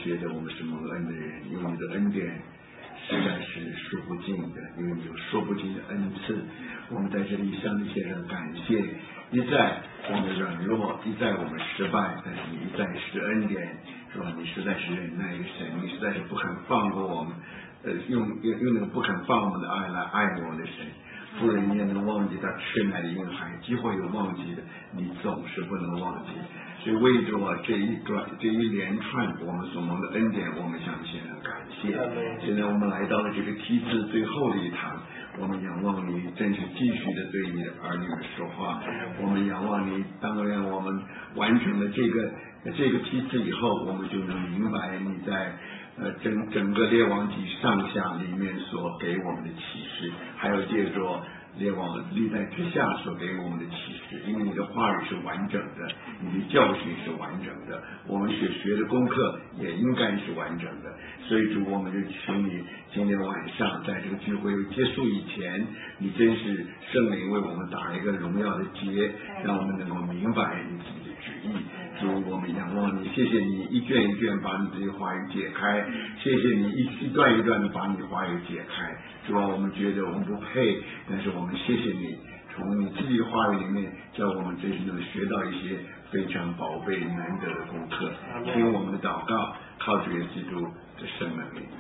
觉得我们是蒙恩的人，因为你的恩典实在是说不尽的，因为你有说不尽的恩赐。我们在这里向你献上感谢，一在我们软弱，一在我们失败，但是你一再是恩典，是吧？你实在是忍耐的神，你实在是不肯放过我们，用那个不肯放我们的爱来爱我们的神。妇人也能忘记他吃奶的婴孩，几乎有忘记的，你总是不能忘记。所以为着这一连串我们所蒙的恩典，我们向你献上感谢。现在我们来到了这个梯次最后的一堂，我们仰望你，真是继续的对你的儿女们说话。我们仰望你，当然我们完成了这个梯次以后，我们就能明白你在整个列王纪上下里面所给我们的启示，还有借着列王历代之下所给我们的启示。因为你的话语是完整的，你的教训是完整的，我们所学的功课也应该是完整的。所以主，我们就请你今天晚上在这个聚会结束以前，你真是圣灵为我们打一个荣耀的结，让我们能够明白你自己的旨意。主，我们仰望你，谢谢你一卷一卷把你这些话语解开，谢谢你一段一段的把你的话语解开。主啊，我们觉得我们不配，但是我们谢谢你，从你自己的话语里面叫我们真是能学到一些非常宝贝难得的功课。听我们的祷告，靠主耶稣基督的圣名里。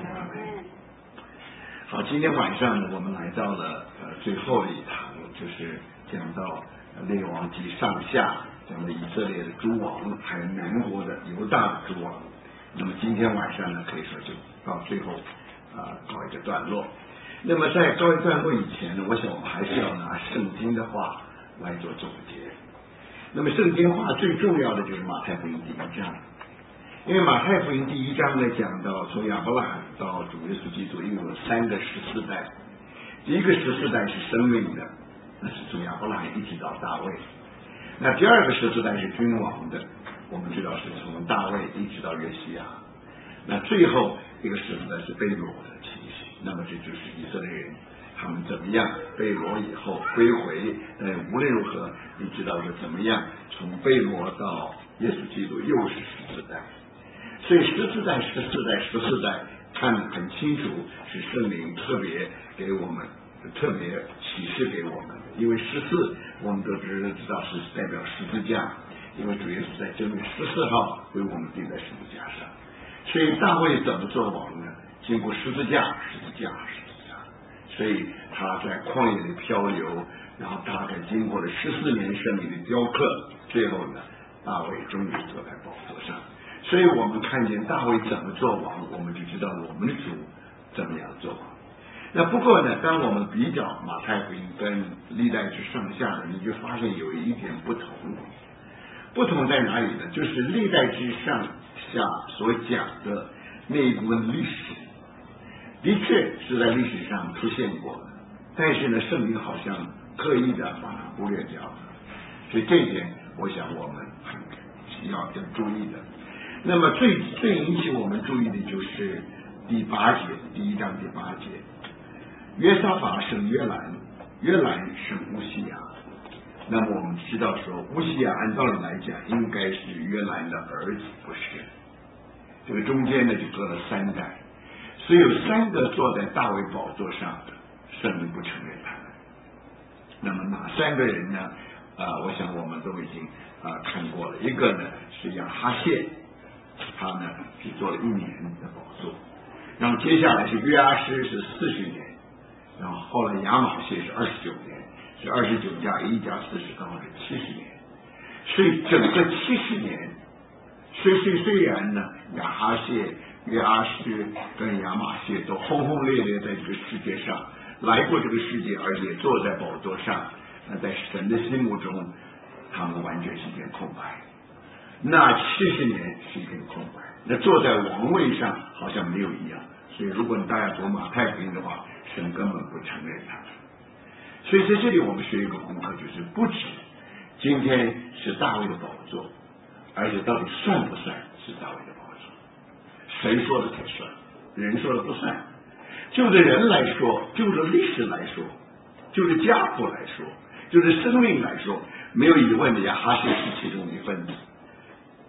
好，今天晚上呢，我们来到了最后的一堂，就是讲到列王纪上下，讲的以色列的诸王，还有南国的犹大的诸王。那么今天晚上呢，可以说就到最后告一个段落。那么在告一段落以前呢，我想我们还是要拿圣经的话来做总结。那么圣经话最重要的就是马太福音第一章，因为马太福音第一章呢讲到从亚伯拉罕到主耶稣基督一共有3个14代。第一个14代是生命的，那是从亚伯拉罕一直到大卫。那第二个14代是君王的，我们知道是从大卫一直到约西亚。那最后一个14代是被掳的情形，那么这就是以色列人他们怎么样被掳以后归回。无论如何，你知道是怎么样从被掳到耶稣基督又是14代。所以14代、14代看得很清楚，是圣灵特别给我们特别启示给我们的。因为14我们都知道是代表十字架，因为主耶稣在正月14号为我们钉在十字架上。所以大卫怎么做王呢？经过十字架，所以他在旷野里漂流，然后大概经过了14年生命的雕刻，最后呢，大卫终于坐在宝座上。所以我们看见大卫怎么做王，我们就知道我们的主怎么样做王。那不过呢，当我们比较马太福音跟历代之上下呢，你就发现有一点不同。不同在哪里呢？就是历代之上下所讲的那一部分历史，的确是在历史上出现过的，但是呢，圣经好像刻意的把它忽略掉了。所以这一点，我想我们要注意的。那么最引起我们注意的就是第8节，第1章第8节，约沙法生约兰，约兰生乌西雅。那么我们知道说，乌西雅按道理来讲应该是约兰的儿子，不是？这个中间呢就隔了3代，所以有3个坐在大卫宝座上的，圣灵不承认他们。那么哪3个人呢？我想我们都已经看过了。一个呢是亚哈谢，他呢是做了1年的宝座，然后接下来是约阿施是40年，然后后来亚玛谢是29年，是29加1加40刚好是70年。所以整个70年，虽然呢亚哈谢、约阿施跟亚玛谢都轰轰烈烈在这个世界上来过这个世界，而且坐在宝座上，那在神的心目中，他们完全是一片空白。那70年是一片空白，那坐在王位上好像没有一样。所以如果大家读马太福音的话，神根本不承认他们。所以在这里我们学一个功课，就是不止今天是大卫的宝座，而且到底算不算是大卫的宝座？谁说的才算？人说的不算。就着人来说，就着历史来说，就着家谱来说，就着生命来说，没有疑问的亚哈谢是其中一份子。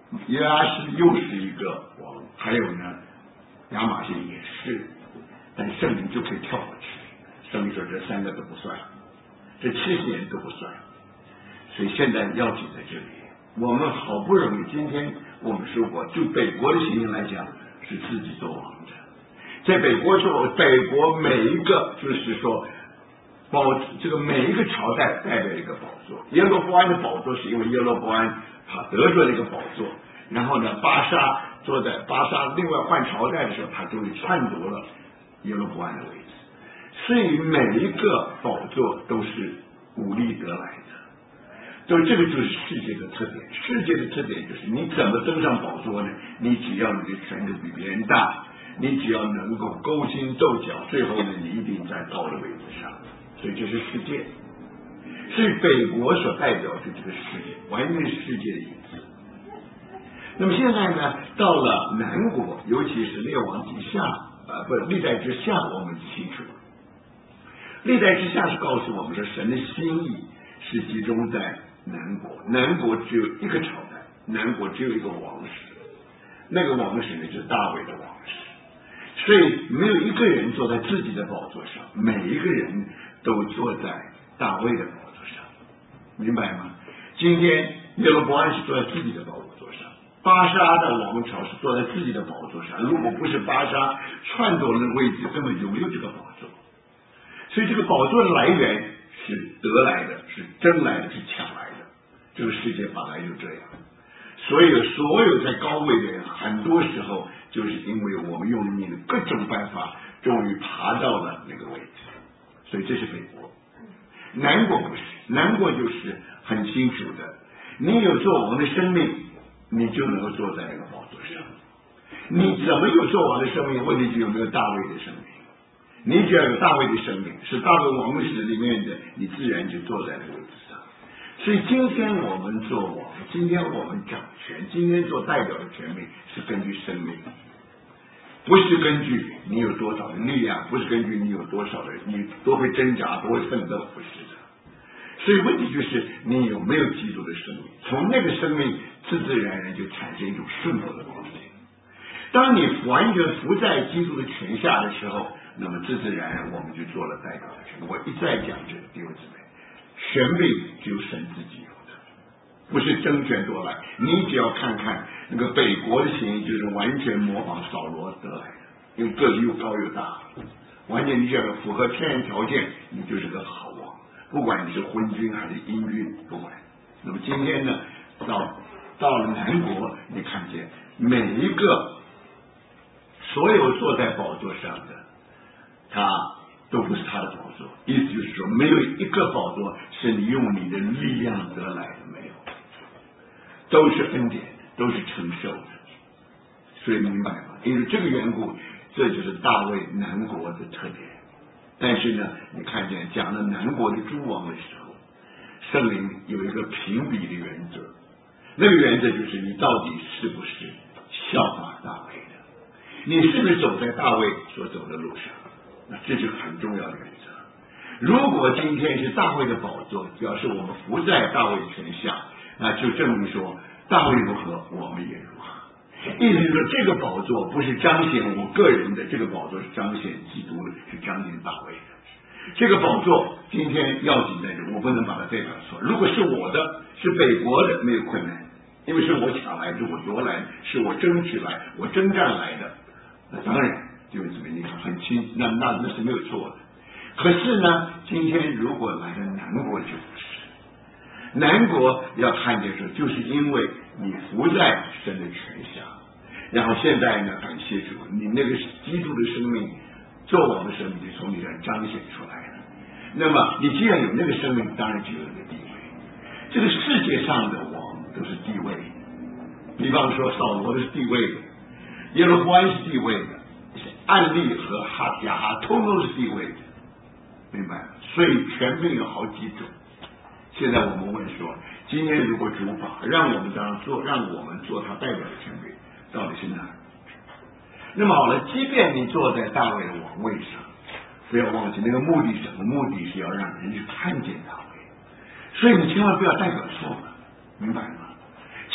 约阿施又是一个王，还有呢，亚玛谢也是，但圣灵就可以跳过去。圣灵说这3个都不算，这70年都不算。所以现在要紧在这里，我们好不容易，今天我们说过，就北国的情形来讲，是自己做王的。在北国说，北国每一个就是说，这个每一个朝代代表一个宝座。耶罗波安的宝座是因为耶罗波安他得罪了一个宝座，然后呢，巴沙坐在巴沙另外换朝代的时候，他终于篡夺了耶罗波安的位置。所以每一个宝座都是武力得来的。所以这个就是世界的特点。世界的特点就是你怎么登上宝座呢？你只要你的权力比别人大，你只要能够勾心斗角，最后呢，你一定在高的位置上。所以这是世界，是北国所代表的这个世界，完全是世界的影子。那么现在呢，到了南国，尤其是列王记下，历代之下，我们清楚，历代之下是告诉我们说，神的心意是集中在南国，南国只有一个朝代，南国只有一个王室，那个王室呢就是大卫的王室，所以没有一个人坐在自己的宝座上，每一个人都坐在大卫的宝座上，明白吗？今天耶罗波安是坐在自己的宝座上，巴沙的王朝是坐在自己的宝座上，如果不是巴沙篡夺了位置，根本就没有这个宝座。所以这个宝座的来源是得来的，是争来的，是抢来的。这个世界本来就这样。所有在高位的人，很多时候就是因为我们用尽了各种办法，终于爬到了那个位置。所以这是北国。南国不是，南国就是很清楚的，你有做王的生命，你就能够坐在那个宝座上。你怎么有做王的生命？问题就有没有大卫的生命。你只要有大卫的生命，是大卫王室里面的，你自然就坐在那个位置上。所以今天我们做王，今天我们掌权，今天做代表的权柄是根据生命，不是根据你有多少的力量，不是根据你有多少的你多会挣扎，多会奋斗，不是的。所以问题就是你有没有基督的生命，从那个生命自自然然就产生一种顺服的光景。当你完全服在基督的权下的时候，那么自自然然我们就做了代表的权。我一再讲这个，弟兄姊妹，权柄只有神自己有的，不是争权夺来。你只要看看那个北国的情形，就是完全模仿扫罗得来的，因为个子又高又大，完全你只要符合天然条件，你就是个好王，不管你是昏君还是阴君，不管。那么今天呢，到了南国，你看见每一个所有坐在宝座上的，他都不是他的宝座，意思就是说，没有一个宝座是你用你的力量得来的，没有，都是恩典，都是承受的。所以明白吗？因为这个缘故，这就是大卫南国的特点。但是呢，你看见讲了南国的诸王的时候，圣灵有一个评比的原则，那个原则就是你到底是不是效法大卫的，你是不是走在大卫所走的路上，那这是很重要的原则。如果今天是大卫的宝座，表示我们服在大卫权下，那就证明说大卫如何，我们也如何。意思是说，这个宝座不是彰显我个人的，这个宝座是彰显基督的，是彰显大卫的。这个宝座今天要紧在这，我不能把它代表错。如果是我的，是北国的，没有困难，因为是我抢来，是我夺来，是我争取来，我征战来的，那当然就是怎么你看很清，那是没有错的。可是呢，今天如果来了南国就不是，南国要看见说，就是因为你服在神的权下，然后现在呢，感谢主，你那个基督的生命，做王的生命就从你这彰显出来了。那么你既然有那个生命，当然就有那个地位。这个世界上的王都是地位，比方说扫罗是地位的，耶罗波安是地位的，暗利和亚哈通通是地位的，明白吗？所以权柄有好几种。现在我们问说，今天如果主法让我们做他代表的权柄，到底是哪？那么好了，即便你坐在大卫的王位上，不要忘记那个目的是什么？目的是要让人去看见大卫，所以你千万不要代表错了，明白吗？今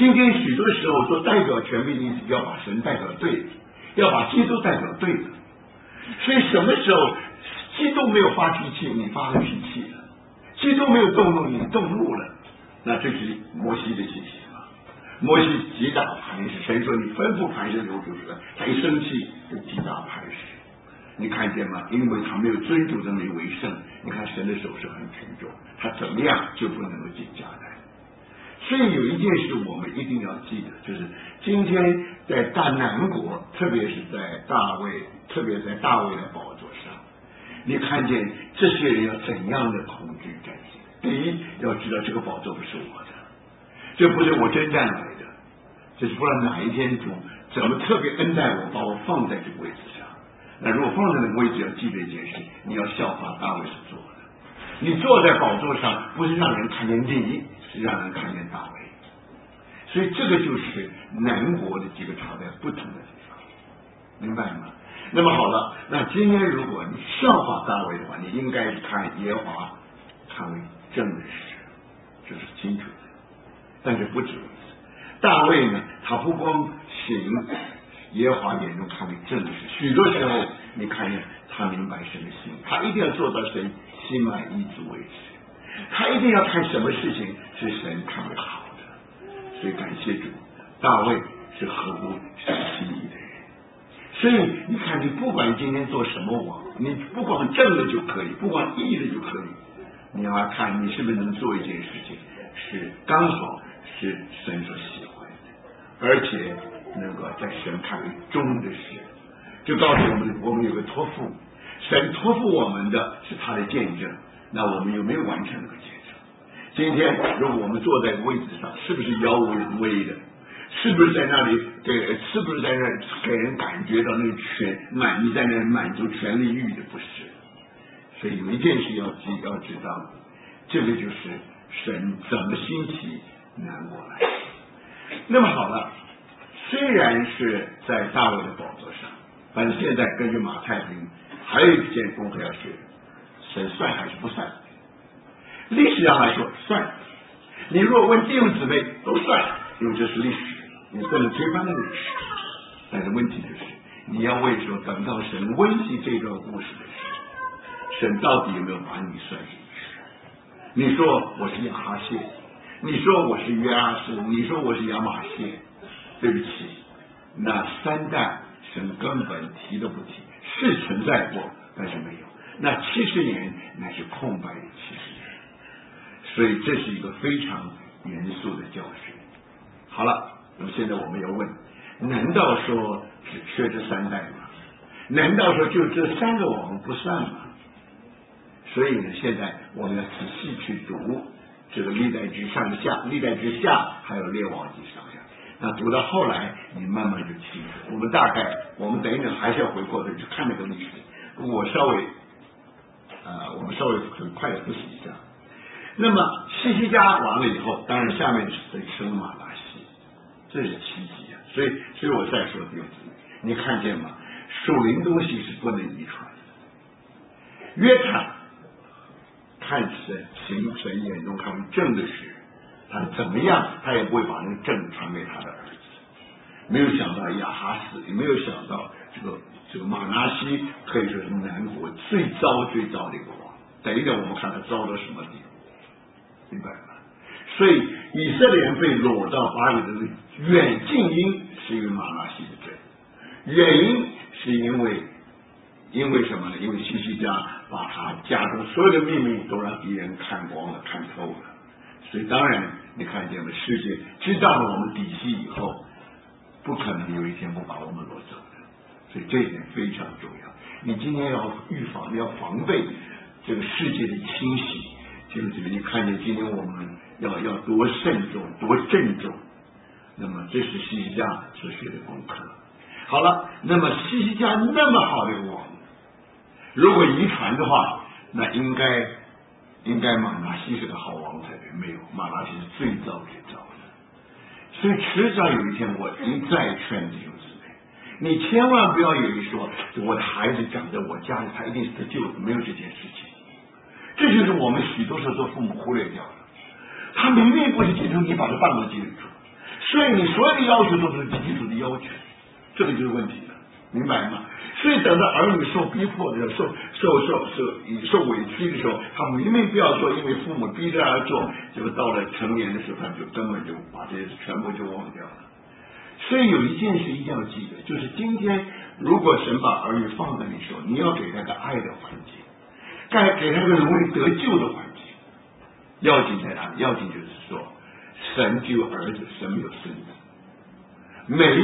今天许多时候做代表权柄的意思，要把神代表对的，要把基督代表对的。所以什么时候基督没有发脾气，你发了脾气了；基督没有动怒，你动怒了，那这是摩西的情形啊。摩西击打磐石，神说你吩咐磐石流出水，他一生气就击打磐石。你看见吗？因为他没有尊主的名为圣，你看神的手是很沉重，他怎么样就不能够进迦南。所以有一件事我们一定要记得，就是今天在大南国，特别是在大卫的宝座上，你看见这些人要怎样的恐惧战兢。第一，要知道这个宝座不是我的，这不是我征战来的，这是不知道哪一天主怎么特别恩待我，把我放在这个位置上。那如果放在那个位置，要记得一件事，你要效法大卫所做的。你坐在宝座上，不是让人看见你，是让人看见大卫。所以这个就是南国的几个朝代不同的地方，明白吗？那么好了，那今天如果你效法大卫的话，你应该是看耶和华看为正的事，这是清楚的。但是不止如此，大卫呢，他不光行耶和华眼中看为正的事，许多时候你看见他明白神的心，他一定要做到神心满意足为止，他一定要看什么事情是神看为好的。所以感谢主，大卫是合乎神心意的人。所以你看，你不管今天做什么王，你不管正的就可以，不管义的就可以，你要来看你是不是能做一件事情是刚好是神所喜欢的，而且能够在神看为忠的事。就告诉我们有个托付，神托付我们的是他的见证，那我们有没有完成这个见证？今天如果我们坐在位置上，是不是耀武扬威的？是不是在那里是不是在那给人感觉到那个你在那里满足权力欲的？不是。所以有一件事要知道，这个就是神怎么兴起南国来。那么好了，虽然是在大卫的宝座上，但是现在根据马太福音还有一件功课要学，神算还是不算？历史上来说算，你如果问弟兄姊妹都算，因为这是历史，你不能推翻的历史。但是问题就是，你要问说，等到神温习这段故事的时候，神到底有没有把你算进去？你说我是亚哈谢，你说我是约阿施，你说我是亚玛谢，对不起，那三代神根本提都不提，是存在过，但是没有。那70年乃是空白的70年。所以这是一个非常严肃的教训。好了，那么现在我们要问，难道说只缺这三代吗？难道说就这3个王不算吗？所以呢，现在我们要仔细去读这个历代志上下、历代志下，还有列王记上下。那读到后来，你慢慢就清楚。我们等一等还是要回过头去看那个历史。我们稍微很快的复习一下。那么西西家完了以后，当然下面是生马拿西，这是奇迹啊！所以我再说弟兄姊妹，你看见吗？属灵东西是不能遗传的。约坦看行神眼中看为正的事，他怎么样，他也不会把那个正传给他的儿子。没有想到亚哈斯，也没有想到这个马拿西可以说是南国最糟的一个王。等一等，我们看他糟到什么地步。明白吗？所以以色列人被掳到巴比伦的远近因是因为马拿西的罪，远因是因为什么呢？因为西西家把他家中所有的秘密都让敌人看光了、看透了。所以当然你看见了，世界知道了我们底细以后，不可能有一天不把我们掳走的。所以这一点非常重要。你今天要预防，要防备这个世界的侵袭。就是你看见今天我们要多慎重多郑重，那么这是西西家所学的功课。好了，那么西西家那么好的一个王，如果遗传的话，那应该马拿西是个好王才对，没有，马拿西是最糟的。所以迟早有一天，我一再劝弟兄姊妹，你千万不要以为说我的孩子长在我家里，他一定是得救的，没有这件事情。这就是我们许多时候做父母忽略掉了。他明明不是基督徒，你把他放到基督徒， 所以你所有的要求都是基础的要求，这个就是问题了，明白吗？所以等到儿女受逼迫的时候，受委屈的时候，他明明不要做，因为父母逼着他做，结果到了成年的时候，他就根本就把这些全部就忘掉了。所以有一件事一定要记得，就是今天如果神把儿女放在你手，你要给他个爱的环境，给他个容易得救的环境。要紧在哪里？要紧就是说，神只有儿子，神没有孙子。每一